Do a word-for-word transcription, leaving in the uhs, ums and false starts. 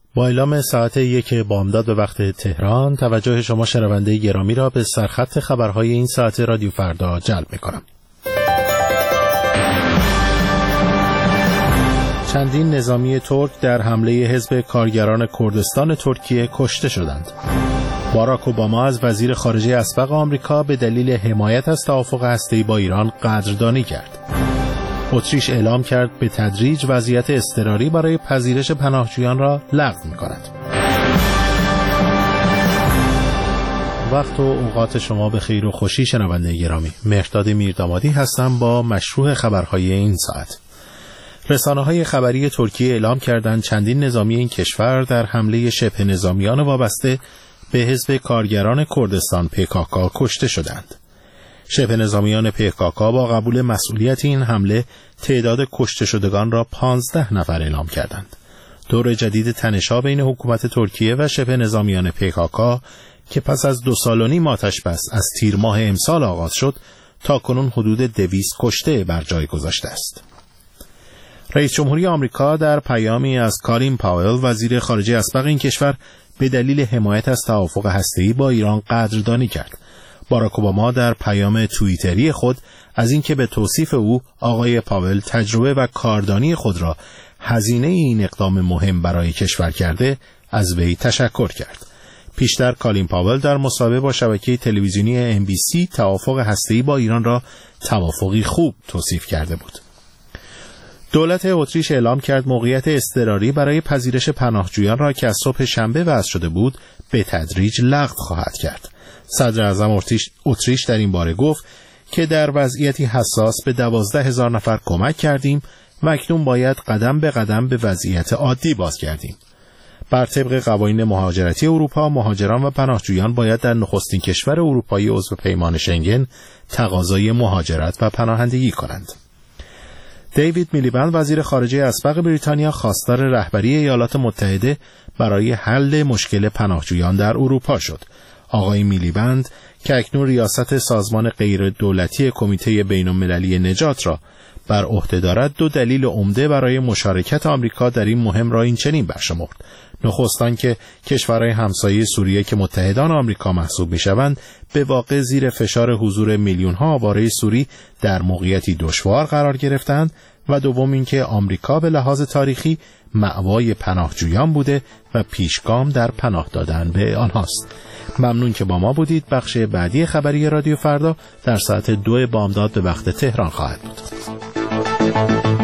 با اعلام ساعت یک بامداد به وقت تهران توجه شما شنونده گرامی را به سرخط خبرهای این ساعت رادیو فردا جلب می‌کنم. چندین نظامی ترک در حمله حزب کارگران کردستان ترکیه کشته شدند. باراک اوباما از وزیر خارجه اسبق آمریکا به دلیل حمایت از توافق هسته‌ای با ایران قدردانی کرد. اتریش اعلام کرد به تدریج وضعیت اضطراری برای پذیرش پناهجویان را لغو می‌کند. وقت و اوقات شما به خیر و خوشی شنونده گرامی. مهرداد میردامادی هستم با مشروع خبرهای این ساعت. رسانه‌های خبری ترکیه اعلام کردند چندین نظامی این کشور در حمله شبه نظامیان وابسته به حزب کارگران کردستان پیکاکا کشته شدند. شبه نظامیان پیکاکا با قبول مسئولیت این حمله تعداد کشته شدگان را پانزده نفر اعلام کردند. دور جدید تنش‌ها بین حکومت ترکیه و شبه نظامیان پیکاکا که پس از دو سال و نیم آتش بس از تیر ماه امسال آغاز شد تا کنون حدود دویست کشته بر جای گذاشته است. رئیس جمهوری آمریکا در پیامی از کالین پاول وزیر خارجه اسبق این کشور به دلیل حمایت از توافق هسته‌ای با ایران قدردانی کرد. باراک اوباما در پیام توییتری خود از اینکه به توصیف او آقای پاول تجربه و کاردانی خود را هزینه این اقدام مهم برای کشور کرده از وی تشکر کرد. پیشتر کالین پاول در مصاحبه با شبکه تلویزیونی ام بی سی توافق هسته‌ای با ایران را توافقی خوب توصیف کرده بود. دولت اتریش اعلام کرد موقعیت اضطراری برای پذیرش پناهجویان را که از صبح شنبه وضع شده بود به تدریج لغو خواهد کرد. صدر اعظم اتریش در این باره گفت که در وضعیتی حساس به دوازده هزار نفر کمک کردیم و اکنون باید قدم به قدم به وضعیت عادی بازگردیم. بر طبق قوانین مهاجرتی اروپا، مهاجران و پناهجویان باید در نخستین کشور اروپایی عضو پیمان شنگن تقاضای مهاجرت و پناهندگی کنند. دیوید میلیبند وزیر خارجه اسبق بریتانیا خواستار رهبری ایالات متحده برای حل مشکل پناهجویان در اروپا شد. آقای میلیبند که اکنون ریاست سازمان غیر دولتی کمیته بین‌المللی نجات را بر عهده دارد دو دلیل عمده برای مشارکت آمریکا در این مهم را این چنین برشمرد. نخست آنکه کشورهای همسایه سوریه که متحدان آمریکا محسوب می‌شوند به واقع زیر فشار حضور میلیون‌ها آواره سوری در موقعیتی دشوار قرار گرفتند و دوم اینکه آمریکا به لحاظ تاریخی مأوای پناهجویان بوده و پیشگام در پناه دادن به آنهاست. ممنون که با ما بودید. بخش بعدی خبری رادیو فردا در ساعت دو بامداد به وقت تهران خواهد بود.